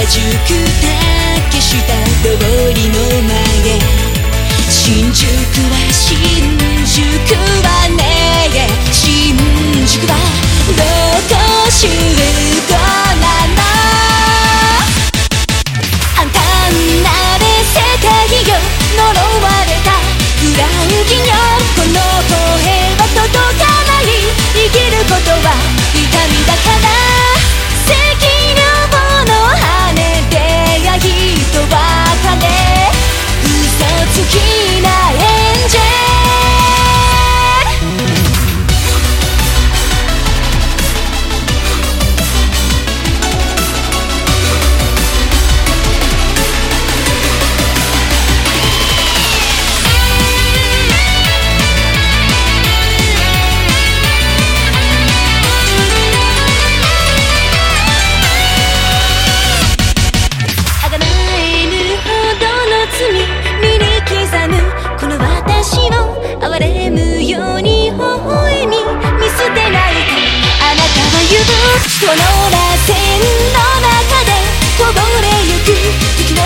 宿竹下通りの前、新宿は新宿はね、新宿はどこ集合なの。あんたんなれ世界よ、呪われたフランキニョン。この声は届かない、生きることは痛みだから。赤量の羽でや人は金、嘘つきなエンジェル。身に刻むこの私を憐れむように微笑み見捨てないか。あなたは言うこの螺旋の中でこぼれゆく時の